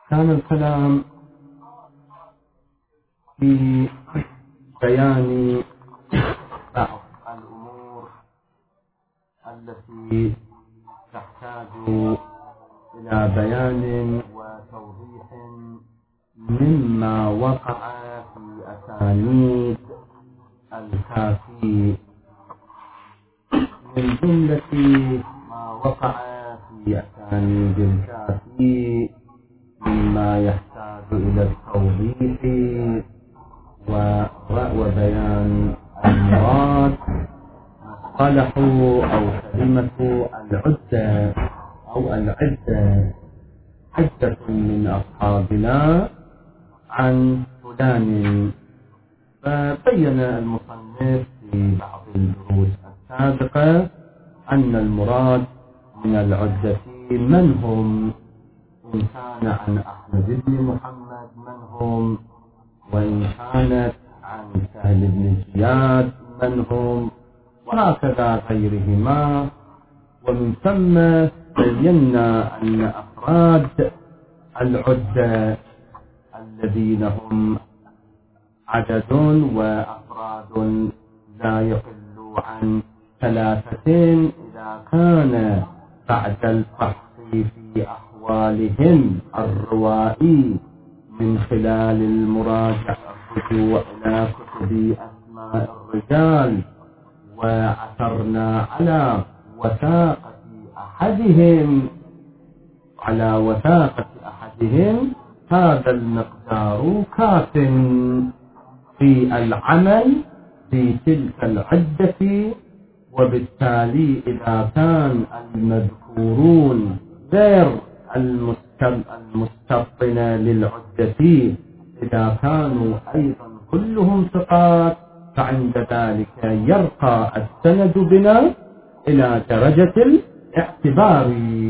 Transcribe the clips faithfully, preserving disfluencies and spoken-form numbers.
كان الكلام في بيان بعض الأمور التي تحتاج إلى بيان وتوضيح مما وقع في أسانيد الكافي، من جملة ما وقع في أسانيد الكافي مما يحتاج إلى التوضيح وبيان المراد. مصطلح أو كلمة العدة أو العدة، عدة من أصحابنا عن فلان، فبين المصنف في بعض الدروس السابقة أن المراد من العدة من هم، إن كان عن أحمد بن محمد من هم، وإن كانت عن سهل بن زياد من هم، وهكذا غيرهما. ومن ثم بينا أن أفراد العدة الذين هم عدد وأفراد لا يقل عن ثلاثة، إذا كان بعد الفحص في أحوالهم الروائي من خلال المراجعة الرجوع إلى كتب أسماء الرجال، وعثرنا على وثاقة أحدهم على وثاقة أحدهم هذا المقدار كاف في العمل في تلك العدة. وبالتالي إذا كان المذكورون غير المستبطن للعدة إذا كانوا أيضا كلهم ثقات، فعند ذلك يرقى السند بنا إلى درجة الاعتبار،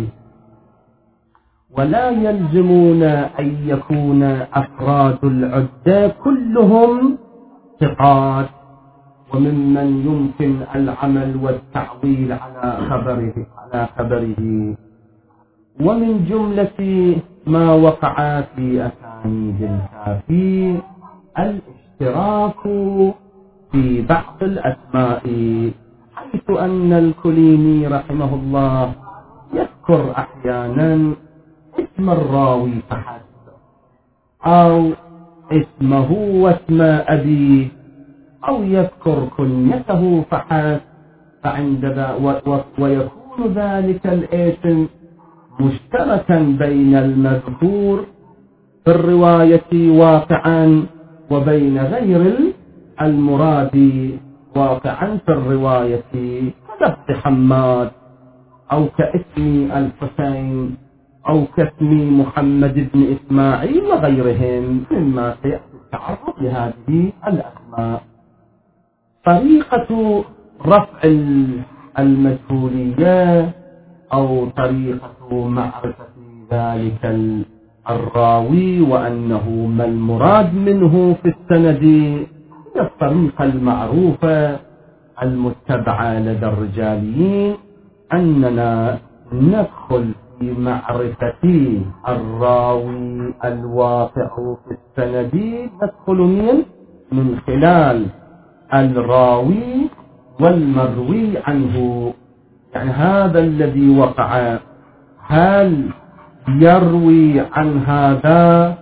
ولا يلزمون أن يكون أفراد العدة كلهم ثقات وممن يمكن العمل والتعويل على خبره على خبره. ومن جملة ما وقع في أسانيد الكافي الاشتراك في بعض الأسماء، حيث أن الكليني رحمه الله يذكر أحيانا اسم الراوي فحسب، أو اسمه واسم أبيه، أو يذكر كنيته فحسب، فعند ويكون ذلك الاسم مشتركا بين المذكور في الرواية واقعا وبين غير المراد واقعا في الرواية، كلفظ حماد أو كاسم الحسين أو كاسم محمد بن إسماعيل وغيرهم مما سيأتي التعرض لهذه الأسماء. طريقة رفع المجهولية أو طريقة معرفة ذلك الراوي وأنه ما المراد منه في السند هي الطريقة المعروفة المتبعة لدى الرجاليين، أننا ندخل في معرفة الراوي الواقع في السند، ندخل من من خلال الراوي والمروي عنه، يعني هذا الذي وقع هل يروي عن هذا،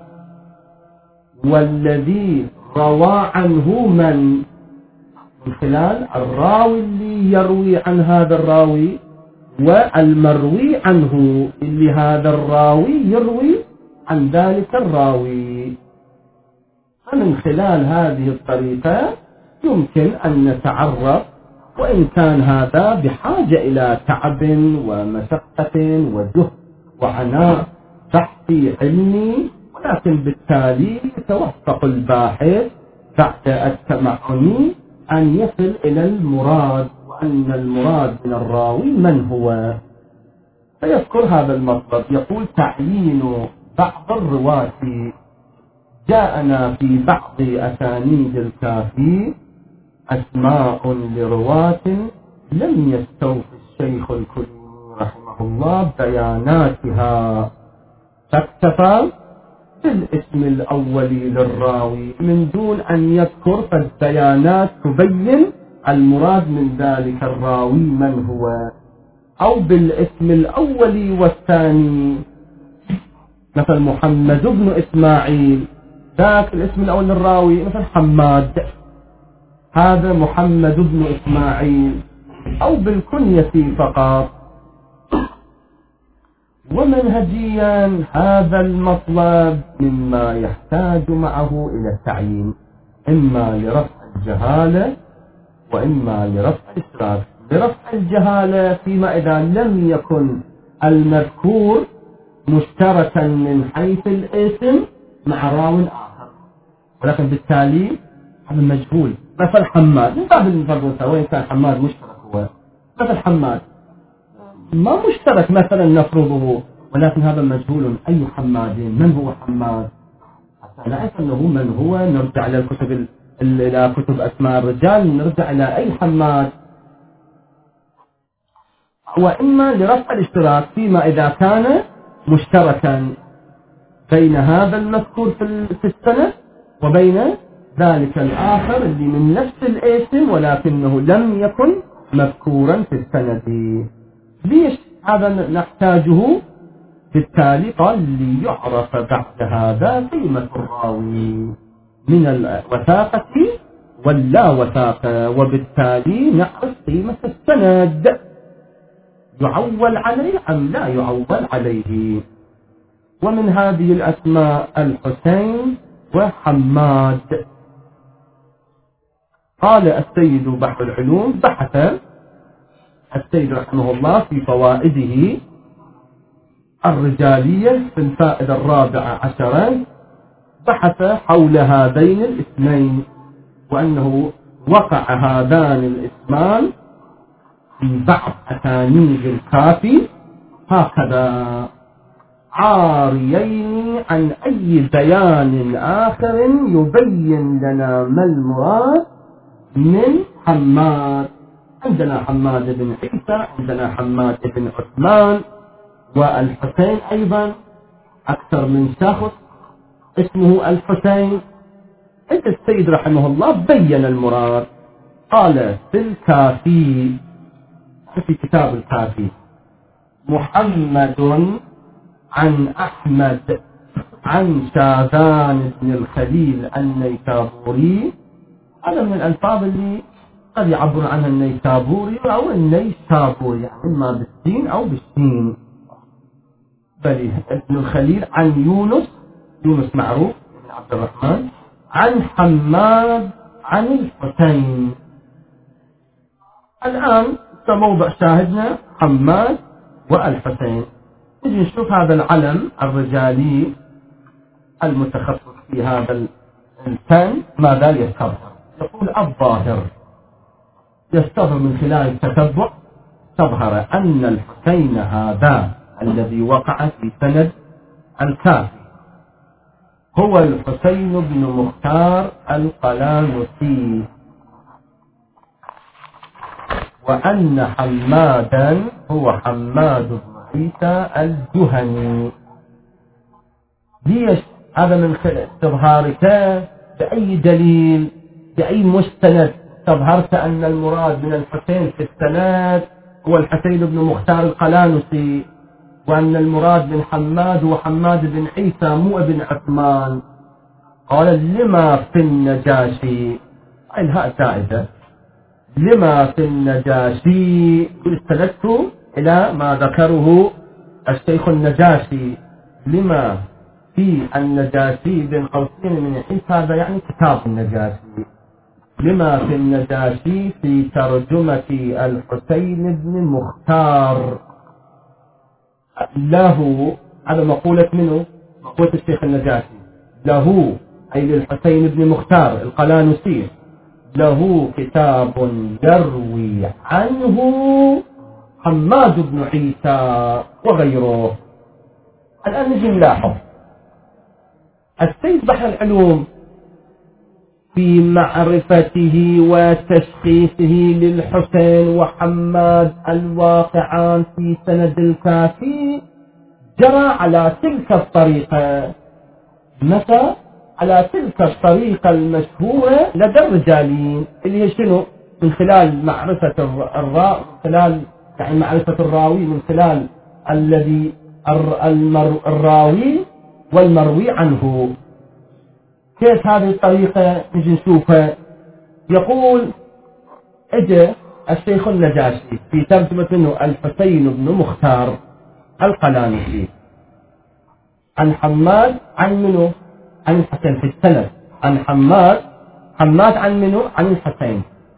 والذي روى عنه من، من خلال الراوي اللي يروي عن هذا الراوي والمروي عنه اللي هذا الراوي يروي عن ذلك الراوي. فمن خلال هذه الطريقة يمكن أن نتعرف، وإن كان هذا بحاجة إلى تعب ومشقة وجهد وعناء بحثي علمي، ولكن بالتالي يتوفق الباحث بعد التمعن أن يصل إلى المراد، وأن المراد من الراوي من هو. فيذكر هذا المطلب، يقول تعيين بعض الرواة. جاءنا في بعض أسانيد الكافي أسماء لرواة لم يستوفي الشيخ الكليني رحمه الله بياناتها، فاكتفى في الاسم الأولي للراوي من دون أن يذكر فالبيانات تبين المراد من ذلك الراوي من هو، أو بالاسم الأولي والثاني، مثل محمد بن إسماعيل، ذاك الاسم الأول للراوي مثل حماد، هذا محمد بن إسماعيل، أو بالكنية فقط. ومنهجيا هذا المطلب مما يحتاج معه إلى التعيين، إما لرفع الجهالة وإما لرفع الإشراك. لرفع الجهالة فيما إذا لم يكن المذكور مشتركا من حيث الاسم مع راو آخر، ولكن بالتالي هذا مجهول. مثل حماد من باب المفرد، وين كان حماد مشترك، هو مثل حماد ما مشترك مثلا نفرضه، ولكن هذا مجهول. أي حماد؟ من هو حماد؟ حتى نعرف أنه من هو نرجع إلى الكتب، إلى كتب أسماء الرجال، نرجع إلى أي حماد. وإما لرفع الاشتراك فيما إذا كان مشتركا بين هذا المذكور في السند وبين ذلك الآخر اللي من نفس الاسم ولكنه لم يكن مذكورا في السند. ليش هذا نحتاجه؟ بالتالي قال ليعرف بعد هذا قيمة الراوي من الوثاقة واللا وثاقة، وبالتالي نعرف قيمة السند، يعول عليه أم لا يعول عليه. ومن هذه الأسماء الحسين وحماد. قال السيد بحر العلوم، بحث السيد رحمه الله في فوائده الرجالية في الفائدة الرابعة عشرة، بحث حول هذين الاسمين، وأنه وقع هذان الاسمان في بعض أسانيد الكافي هكذا عاريين عن أي بيان آخر يبين لنا ما المراد من حماد. عندنا حماد بن عيسى، عندنا حماد بن عثمان، والحسين أيضا أكثر من شخص اسمه الحسين. عند السيد رحمه الله بين المراد، قال في الكافي، في كتاب الكافي، محمد عن أحمد عن شاذان بن الخليل النيسابوري. هذا من الألفاظ اللي قد يعبر عنها النيسابوري أو النيسابوري، يعني إما بالسين أو بالسين. بل ابن الخليل عن يونس، يونس معروف بن عبد الرحمن، عن حماد عن الحسين. الآن موضع شاهدنا حماد والحسين. نجي نشوف هذا العلم الرجالي المتخصص في هذا الفن ماذا يستظهر. يقول الظاهر يستظهر من خلال التتبع، استظهر أن الحسين هذا الذي وقع في سند الكافي هو الحسين بن مختار القلانسي، وأن حمادا هو حماد بن عيسى الجهني. ليش هذا من استظهارك؟ بأي دليل، بأي مستند استظهرت أن المراد من الحسين في السند هو الحسين بن مختار القلانسي، وأن المراد من حماد هو حماد بن عيسى مو ابن عثمان؟ قال لما في النجاشي، الهاء زائدة، لما في النجاشي، استندت إلى ما ذكره الشيخ النجاشي، لما في النجاشي بن قوسين من عيسى، هذا يعني كتاب النجاشي، لما في النجاشي في ترجمة الحسين بن مختار له. هذا مقولة منه، مقولة الشيخ النجاشي، له أي للحسين بن مختار القلانسي، له كتاب يروي عنه حماد بن عيسى وغيره. الآن نجي نلاحظ السيد بحر العلوم في معرفته وتشخيصه للحسين وحماد الواقعان في سند الكافي جرى على تلك الطريقة، متى؟ على تلك الطريقة المشهورة لدى الرجالين، اللي هي شنو؟ من خلال معرفة الراوي، من خلال يعني معرفة الراوي من خلال الذي المر الراوي والمروي عنه. كيف هذه الطريقة نجي نشوفها؟ يقول اجى الشيخ النجاشي في ترجمة منه الحسين بن مختار القلانسي عن حماد عن منه عن الحسين في السند، عن حماد حماد عن منه عن الحسين،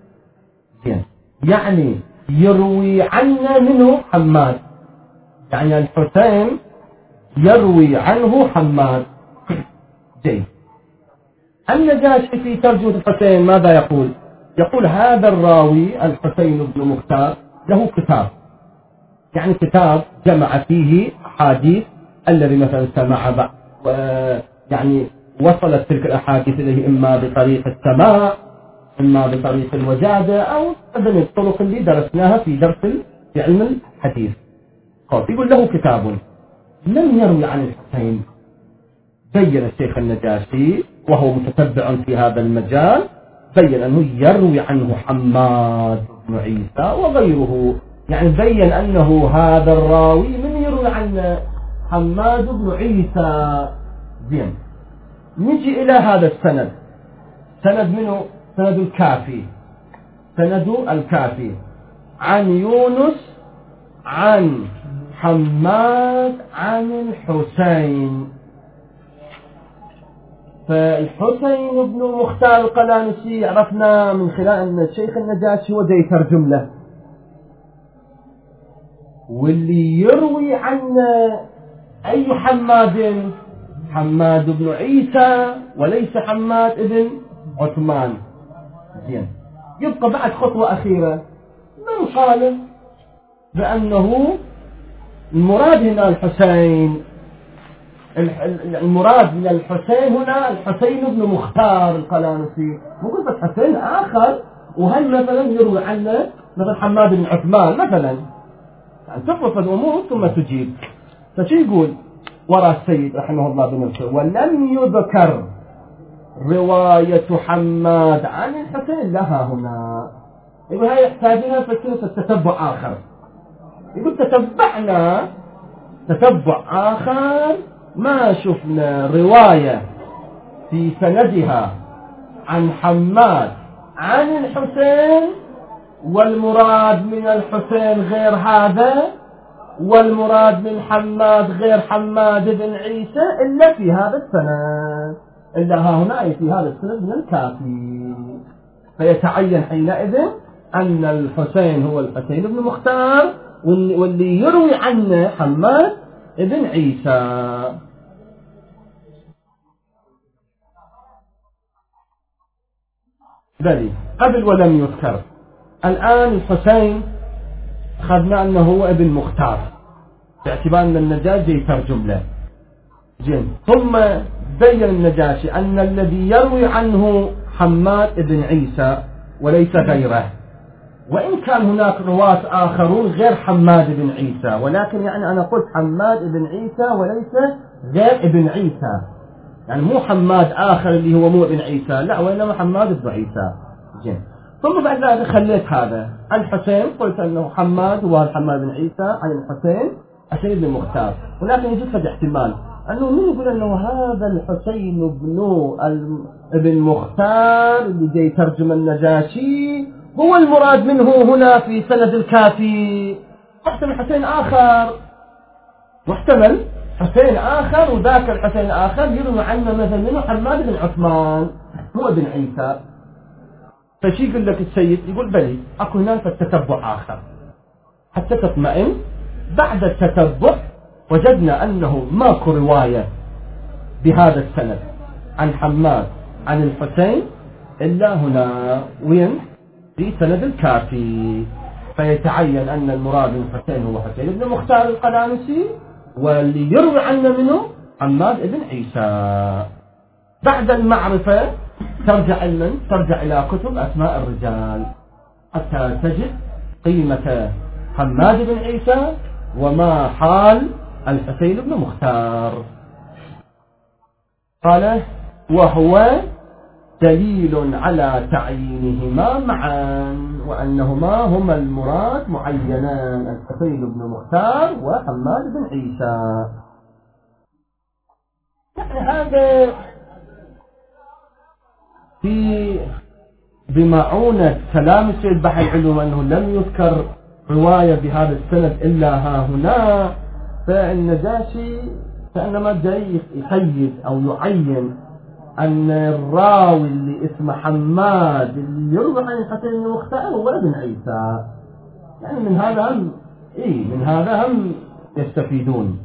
يعني يروي عنا منه حماد، يعني الحسين يروي عنه حماد. جيد. النجاشي في ترجمة الحسين ماذا يقول؟ يقول هذا الراوي الحسين بن مختار له كتاب، يعني كتاب جمع فيه أحاديث الذي مثلا سمع بعض يعني وصلت تلك الأحاديث إليه إما بطريق السماع إما بطريق الوجادة أو أبن الطرق اللي درسناها في درس في علم الحديث. يقول له كتاب لم يروي عن الحسين. بين الشيخ النجاشي وهو متتبع في هذا المجال، بين أنه يروي عنه حماد بن عيسى وغيره، يعني بين أنه هذا الراوي من يروي عنه حماد بن عيسى. زين، نجي إلى هذا السند، سند منه سند الكافي، سند الكافي عن يونس عن حماد عن الحسين. فالحسين بن مختار القلانسي عرفنا من خلال أن الشيخ النجاشي هو جاي يترجم له، واللي يروي عنا أي حماد؟ حماد بن عيسى وليس حماد بن عثمان. زين، يبقى بعد خطوة أخيرة، من قال بأنه المراد هنا الحسين، المراد من الحسين هنا الحسين بن مختار القلانسي، مو بس حسين آخر، وهل مثلا يروي عنه مثلا حماد بن عثمان مثلا، يعني تفرض الأمور ثم تجيب. فشو يقول وراء السيد رحمه الله بنفسه؟ ولم يذكر رواية حماد عن الحسين لها هنا. يقول هاي يحتاجها فكرة التتبع آخر. يقول تتبعنا تتبع آخر ما شفنا رواية في سندها عن حماد عن الحسين، والمراد من الحسين غير هذا، والمراد من حماد غير حماد بن عيسى إلا في هذا السند، إلا ها هنا أي في هذا السند من الكافي. فيتعين حينئذ أن الحسين هو الحسين بن مختار، واللي يروي عنه حماد بن عيسى. بلي قبل ولم يذكر. الآن الحسين أخذنا أنه هو ابن مختار باعتبار أن النجاشي يترجم له. جن. ثم بين النجاشي أن الذي يروي عنه حماد بن عيسى وليس غيره، وإن كان هناك رواة آخرون غير حماد بن عيسى، ولكن يعني أنا قلت حماد بن عيسى وليس غير ابن عيسى، يعني مو حماد آخر اللي هو مو ابن عيسى، لا، وإنما حماد بن عيسى. جن. ثم بعد ذلك خليت هذا الحسين، قلت أنه حماد هو حماد بن عيسى عن الحسين حسين بن مختار، ولكن يجد فد احتمال أنه من يقول أنه هذا الحسين بن ابن مختار اللي جاي ترجم النجاشي هو المراد منه هنا في سند الكافي، واحتمل حسين آخر، واحتمل حسين آخر، وذاك الحسين آخر يروي عنه مثل منه حماد بن عثمان هو ابن عيسى. فشي يقول لك السيد؟ يقول بلي أكو هناك التتبع آخر حتى تطمئن. بعد التتبع وجدنا أنه ماكو رواية بهذا السند عن حماد عن الحسين إلا هنا، وين؟ في سند الكافي. فيتعين أن المراد من الحسين هو حسين بن مختار القلانسي، واللي يروي عنه منه حماد بن عيسى. بعد المعرفة ترجع علما ترجع إلى كتب أسماء الرجال حتى تجد قيمة حماد بن عيسى وما حال الحسين بن مختار. قال وهو دليل على تعيينهما معا وأنهما هما المراد معينان الحسين بن مختار وحماد بن عيسى. يعني هذا في بمعونة كلام السيد بحر العلوم أنه لم يذكر رواية بهذا السند إلا ها هنا، فالنجاشي كأنما جاي يقيد أو يعين أن الراوي اللي اسمه حماد اللي يروي عن الحسين بن مختار هو ابن عيسى. يعني من هذا هم إيه من هذا هم يستفيدون.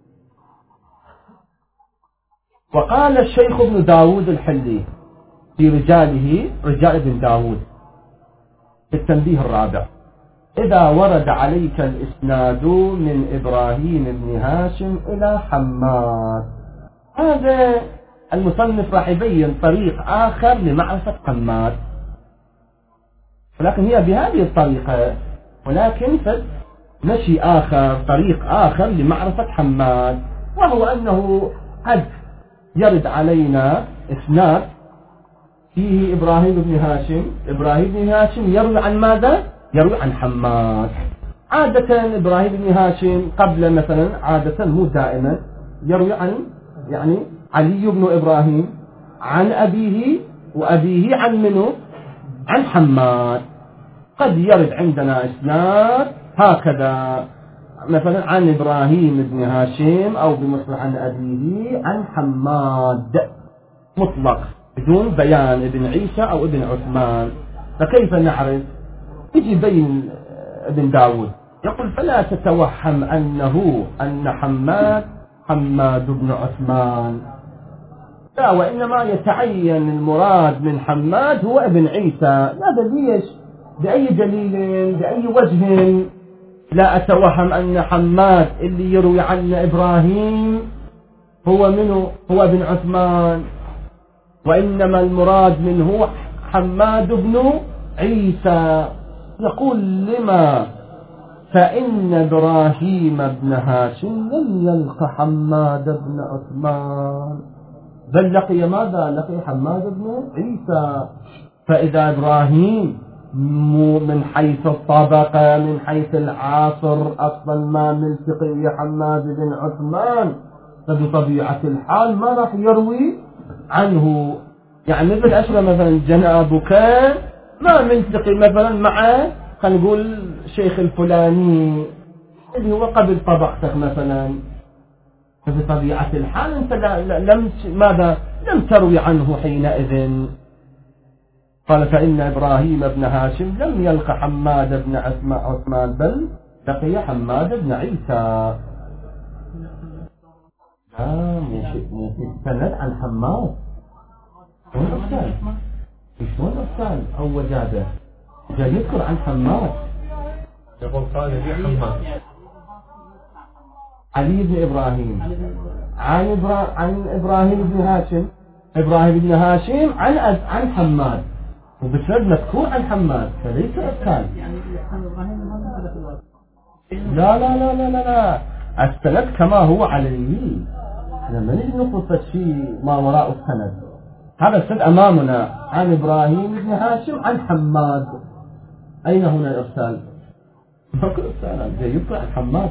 وقال الشيخ ابن داود الحلي في رجاله رجال ابن داود في التنبيه الرابع: إذا ورد عليك الإسناد من إبراهيم بن هاشم إلى حماد. هذا المصنف راح يبين طريق آخر لمعرفة حماد، ولكن هي بهذه الطريقة، ولكن مشي آخر طريق آخر لمعرفة حماد، وهو أنه قد يرد علينا إسناد فيه إبراهيم بن هاشم. إبراهيم بن هاشم يروي عن ماذا؟ يروي عن حماد. عادة إبراهيم بن هاشم قبل مثلا عادة مو دائما يروي عن يعني علي بن إبراهيم عن أبيه، وأبيه عن منه؟ عن حماد. قد يرد عندنا إسناد هكذا مثلا عن إبراهيم بن هاشم أو بمصطلح عن أبيه عن حماد مطلق بدون بيان ابن عيسى أو ابن عثمان. فكيف نعرف؟ يجي بين ابن داود يقول: فلا تتوهم أنه أن حماد حماد بن عثمان، لا، وإنما يتعين المراد من حماد هو ابن عيسى. هذا ليش؟ بأي دليل؟ بأي وجه؟ لا أتوهم أن حماد اللي يروي عن إبراهيم هو منه؟ هو ابن عثمان، وإنما المراد منه حماد بن عيسى. يقول: لما؟ فإن إبراهيم بن هاشم لم يلق حماد بن عثمان، بل لقي ماذا؟ لقي حماد بن عيسى. فإذا إبراهيم من حيث الطبقة من حيث العاصر أصلا ما نلتقي حماد بن عثمان، فبطبيعة الحال ما راح يروي عنه. يعني مثل أشرة مثلا جنابك ما نلتقي مثلا مع خلينا نقول شيخ الفلاني اللي هو قبل طبقتك مثلا، فبطبيعة الحال أنت لم ماذا لم تروي عنه حينئذ. قال: فإن إبراهيم بن هاشم لم يلق حماد بن عثمان بل لقي حماد بن عيسى. آه مو سند عن حماد. شلون أرسال؟ شلون أرسال أو وجاده؟ جاي يذكر عن حماد. يقول قال لي حماد علي بن إبراهيم عن إبرا... عن إبراهيم بن هاشم، إبراهيم بن هاشم عن عن حماد، وبسند مذكور عن حماد، فليس إرسال. لا لا لا لا لا لا السند كما هو عليه. لما نجي نقول شيء ما وراء السند، هذا السند أمامنا عن إبراهيم بن هاشم عن حماد. أين هنا الإرسال؟ ماكو إرسال، جاي يطلع عن حماد.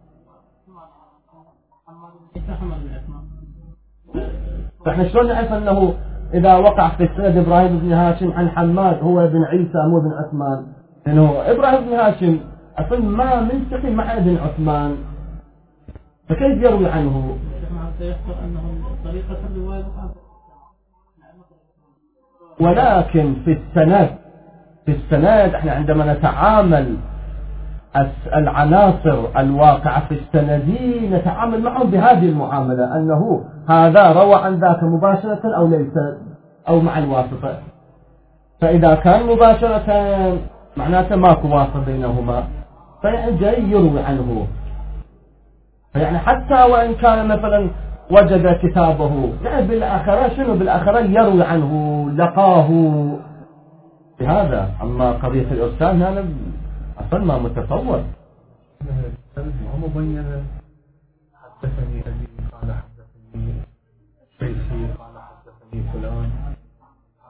فإحنا شلون نعرف أنه إذا وقع في السند إبراهيم بن هاشم عن حماد هو ابن عيسى مو ابن عثمان؟ لأنه إبراهيم بن هاشم أصلا ما ملتقي مع ابن عثمان، فكيف يروي عنه؟ ولكن في السند في السند احنا عندما نتعامل العناصر الواقعة في السند نتعامل معهم بهذه المعاملة، أنه هذا روى عن ذاك مباشرة أو ليس أو مع الواسطة. فإذا كان مباشرة معناته ماكو واسطة بينهما، فيعني جاي يروي عنه. فيعني حتى وإن كان مثلا وجد كتابه يعني بالآخرة شنو بالآخرة يروي عنه لقاه بهذا. أما قضية الإرسال هذا أصلا ما متصور. ما مبينة حدثني أبي قال حدثني شيخي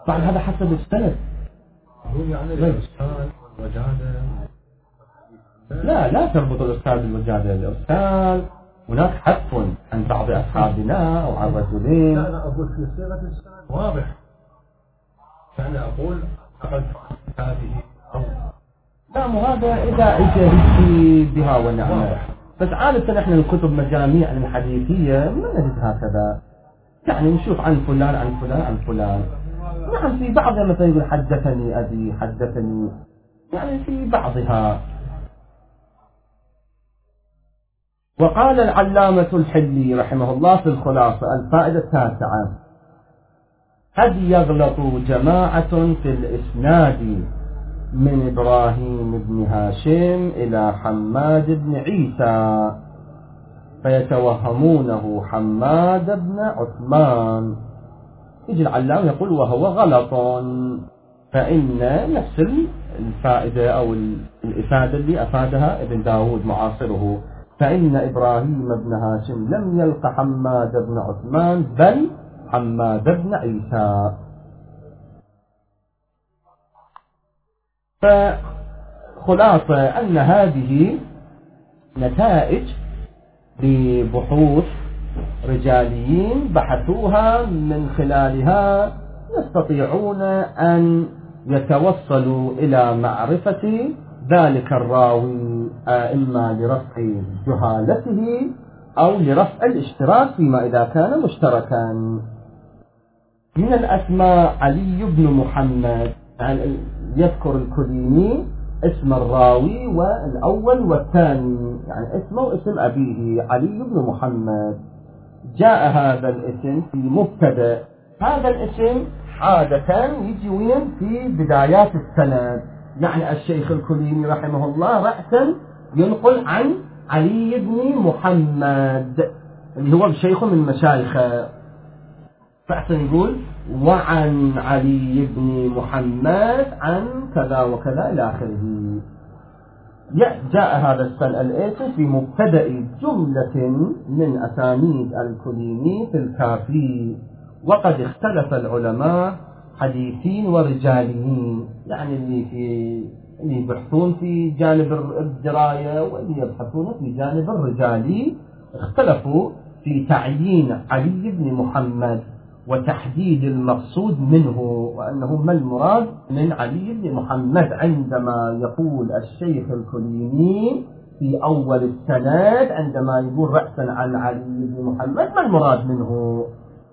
بعد هذا حسب السند. يقول يعني الإرسال والوجادة. لا لا تربط الإرسال بالوجادة. الإرسال هناك حذف عن بعض أصحابنا أو عن رجلين. لا أنا أقول في صيغة الإرسال واضح. يعني أقول فقد هذه أو لا مو هذا إذا إجا بها ونعمة. بس عادة إحنا الكتب مجاميع الحديثية ما نجد هكذا. يعني نشوف عن فلان عن فلان عن فلان. نعم في بعضها مثلا يقول حدثني أبي حدثني، يعني في بعضها. وقال العلامة الحلي رحمه الله في الخلاصة الفائدة التاسعة: قد يغلط جماعة في الإسناد من إبراهيم بن هاشم إلى حماد بن عيسى فيتوهمونه حماد بن عثمان. يجي العلام يقول وهو غلط، فإن نفس الفائدة أو الإفادة اللي أفادها ابن داود معاصره، فإن إبراهيم بن هاشم لم يلق حماد بن عثمان بل حماد بن عيسى. فخلاصة أن هذه نتائج لبحوث رجاليين بحثوها، من خلالها يستطيعون أن يتوصلوا إلى معرفة ذلك الراوي إما لرفع جهالته أو لرفع الاشتراك فيما إذا كان مشتركا. من الأسماء علي بن محمد، يعني يذكر الكليني اسم الراوي والأول والثاني، يعني اسمه واسم أبيه علي بن محمد. جاء هذا الاسم في مبتدأ. هذا الاسم عادة يجي وين؟ في بدايات السند. يعني الشيخ الكليني رحمه الله رأسا ينقل عن علي بن محمد اللي هو شيخ من مشايخه، فأحسن يقول وعن علي بن محمد عن كذا وكذا إلى آخره. جاء هذا السن الاسم في مبتدأ جملة من أسانيد الكليني في الكافي. وقد اختلف العلماء حديثين ورجاليين، يعني اللي في اللي يبحثون في جانب الدراية واللي يبحثون في جانب الرجالي، اختلفوا في تعيين علي بن محمد وتحديد المقصود منه، وأنه ما المراد من علي بن محمد عندما يقول الشيخ الكليني في أول السند، عندما يقول رأسا عن علي بن محمد ما المراد منه.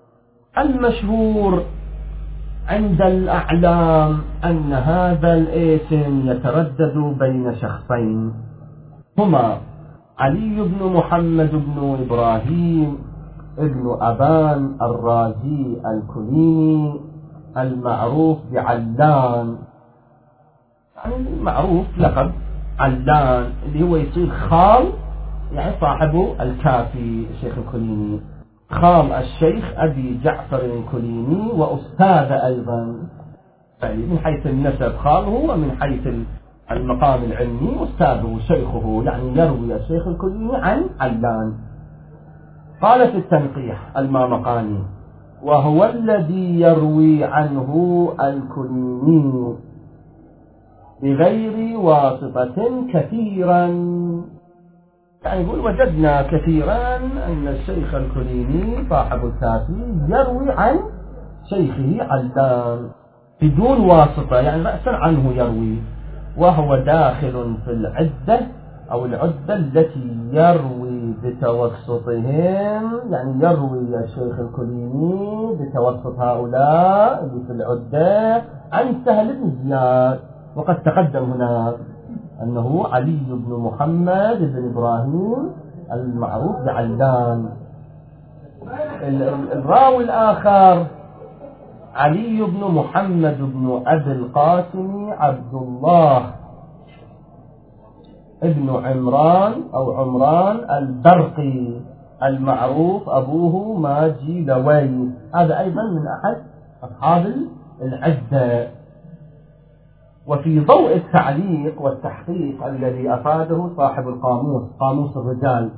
المشهور عند الأعلام أن هذا الاسم يتردد بين شخصين، هما علي بن محمد بن إبراهيم ابن أبان الرازي الكليني المعروف بعلان، يعني معروف لقب علان اللي هو يصير خال، يعني صاحبه الكافي الشيخ الكليني، خال الشيخ أبي جعفر الكليني وأستاذ أيضا، يعني من حيث النسب خاله ومن حيث المقام العلمي أستاذه شيخه، يعني يروي الشيخ الكليني عن علان. قال في التنقيح المامقاني وهو الذي يروي عنه الكليني بغير واسطة كثيرا، يعني يقول وجدنا كثيرا أن الشيخ الكليني صاحب الكافي يروي عن شيخه علان بدون واسطة، يعني رأسا عنه يروي، وهو داخل في العدة أو العدة التي يروي بتوسطهم، يعني يروي الشيخ الكليني بتوسط هؤلاء اللي في العدة عن سهل بن زياد. وقد تقدم هنا أنه علي بن محمد بن إبراهيم المعروف بعلان. الراوي الآخر علي بن محمد بن أبي القاسم عبد الله ابن عمران أو عمران البرقي المعروف أبوه ماجي لوي، هذا أيضا من أحد أصحاب العدة. وفي ضوء التعليق والتحقيق الذي أفاده صاحب القاموس، قاموس الرجال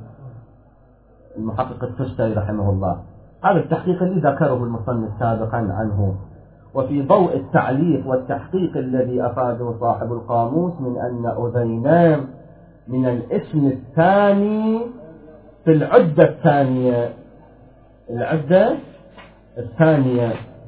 المحقق التشتري رحمه الله، هذا التحقيق اللي ذكره المصنف سابقا عنه، وفي ضوء التعليق والتحقيق الذي أفاده صاحب القاموس من أن أذينان من الاسم الثاني في العدة الثانية، العدة الثانية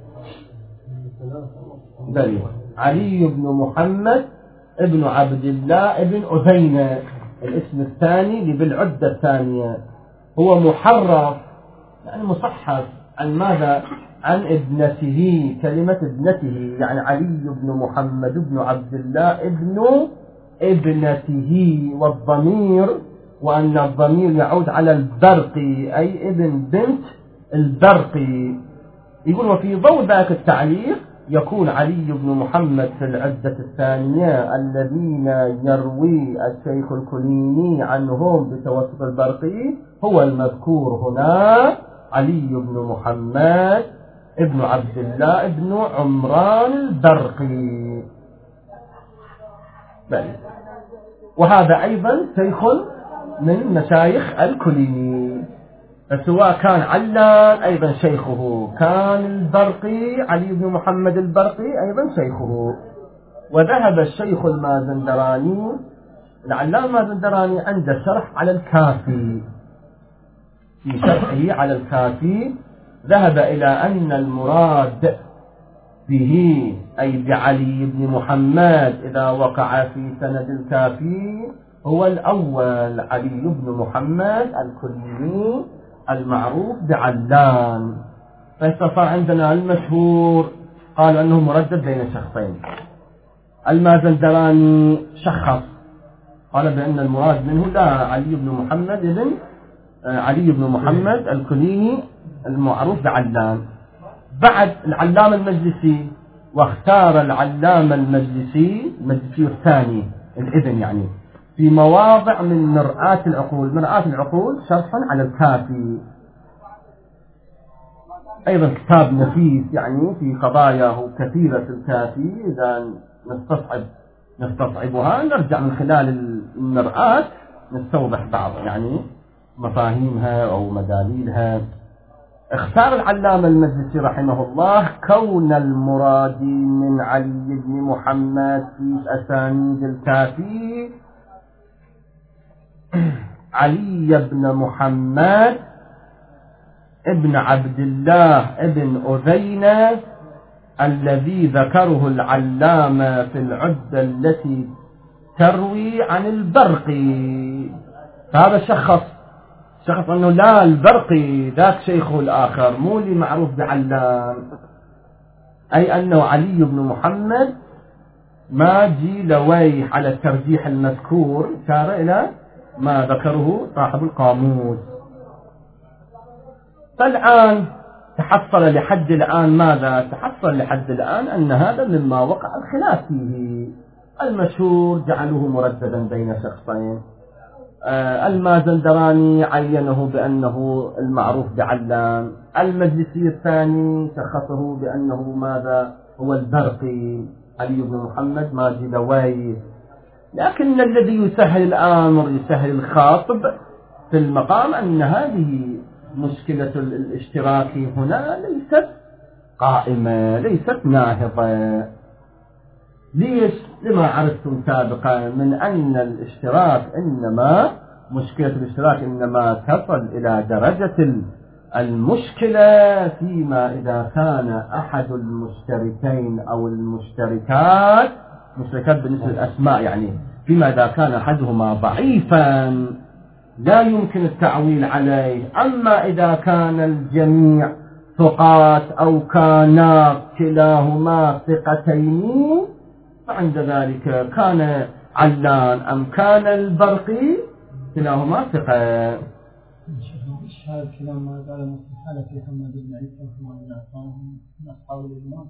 بل علي بن محمد ابن عبد الله ابن أذينة، الاسم الثاني اللي بالعدة الثانية هو محرف يعني مصحف عن ماذا؟ عن ابنته، كلمة ابنته يعني علي بن محمد بن عبد الله ابن ابنته، والضمير وأن الضمير يعود على البرقي أي ابن بنت البرقي. يقول وفي ضوء ذاك التعليق يكون علي بن محمد في العدة الثانية الذين يروي الشيخ الكليني عنهم بتوسط البرقي هو المذكور هنا علي بن محمد ابن عبد الله ابن عمران البرقي. بل وهذا أيضا شيخ من مشايخ الكليني، فسواء كان علان أيضا شيخه، كان البرقي علي بن محمد البرقي أيضا شيخه. وذهب الشيخ المازندراني، العلامة المازندراني عنده شرح على الكافي، في شرحه على الكافي ذهب إلى أن المراد به أي بعلي بن محمد إذا وقع في سند الكافي هو الأول علي بن محمد الكليني المعروف بعلان. فصار عندنا المشهور قالوا أنه مردد بين شخصين. المازندراني شخص قال بأن المراد منه لا علي بن محمد ابن علي بن محمد الكليني المعروف بعلان. بعد العلام المجلسي واختار العلام المجلسي المجلسي الثاني الإذن يعني في مواضع من مرآة العقول، مرآة العقول شرحا على الكافي، أيضا كتاب نفيس يعني في قضاياه كثيرة في الكافي، إذا نستصعب نستصعبها نرجع من خلال المرآة نستوضح بعض يعني مفاهيمها أو مداليلها. اختار العلامة المجلسي رحمه الله كون المراد من علي بن محمد في أسانيد الكافي علي بن محمد ابن عبد الله ابن أذينة الذي ذكره العلامة في العدة التي تروي عن البرقي. فهذا شخص شخص أنه لا البرقي ذاك شيخه الآخر مو اللي معروف بعلام، أي أنه علي بن محمد ما جي لويح على الترجيح المذكور شار إلى ما ذكره صاحب القاموس. فالآن تحصل لحد الآن ماذا؟ تحصل لحد الآن أن هذا مما وقع الخلاف فيه. المشهور جعلوه مرددا بين شخصين، آه المازندراني عينه بأنه المعروف بعلام، المجلسي الثاني شخصه بأنه ماذا؟ هو البرقي علي بن محمد ماجي لويه. لكن الذي يسهل الأمر يسهل الخاطب في المقام أن هذه مشكلة الاشتراك هنا ليست قائمة ليست ناهضة. ليش؟ لما عرفتم سابقا من أن الاشتراك إنما مشكلة الاشتراك إنما تصل إلى درجة المشكلة فيما إذا كان أحد المشتركين أو المشتركات مشتركات بالنسبة للأسماء يعني فيما إذا كان أحدهما ضعيفا لا يمكن التعويل عليه. أما إذا كان الجميع ثقات أو كانا كلاهما ثقتين فعند ذلك كان علان أم كان البرقي كلاهما ثقة. إيش هذا الكلام ما قال مستحالة في محمد بن عيسى وحمد بن عفان من أصحاب الإمام؟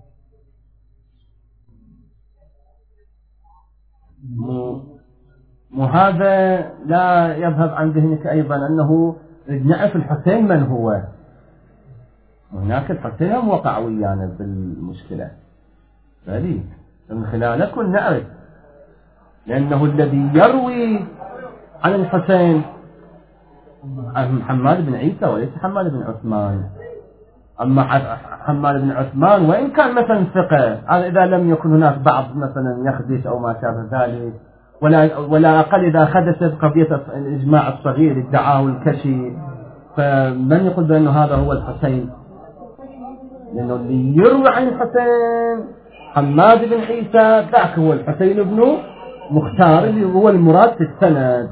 مو هذا لا يذهب عن ذهنك أيضا أنه نعرف الحسين من هو، هناك الحسين هم وقع ويانا بالمشكلة فهذه من خلاله كن نعرف، لأنه الذي يروي عن الحسين عن محمد بن عيسى وليس محمد بن عثمان. أما حماد بن عثمان وإن كان مثلا ثقة، إذا لم يكن هناك بعض مثلا يخدش أو ما شابه ذلك، ولا ولا أقل إذا حدثت قضية الإجماع الصغير ادعاه الكشي، فمن يقول بأنه هذا هو الحسين؟ لأنه اللي يروي عن الحسين حماد بن عيسى ذاك هو الحسين بن مختار اللي هو المراد في السند.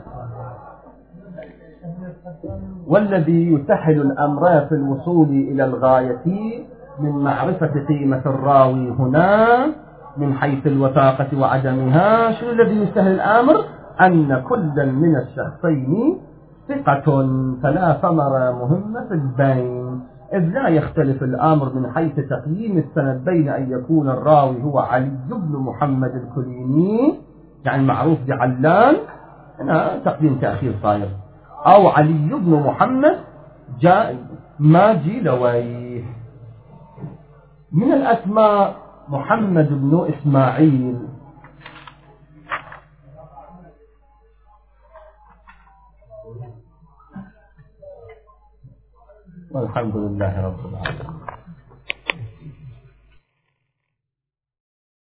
والذي يسهل الأمر في الوصول إلى الغاية من معرفة قيمة الراوي هنا من حيث الوثاقة وعدمها. شو الذي يسهل الأمر؟ أن كل من الشخصين ثقة، فلا ثمرة مهمة في البين، إذ لا يختلف الأمر من حيث تقييم السند بين أن يكون الراوي هو علي بن محمد الكليني، يعني معروف بعلان، هنا تقديم تأخير صاير، أو علي بن محمد جاء ماجي لويه. من الأسماء محمد بن إسماعيل، والحمد لله رب العالمين.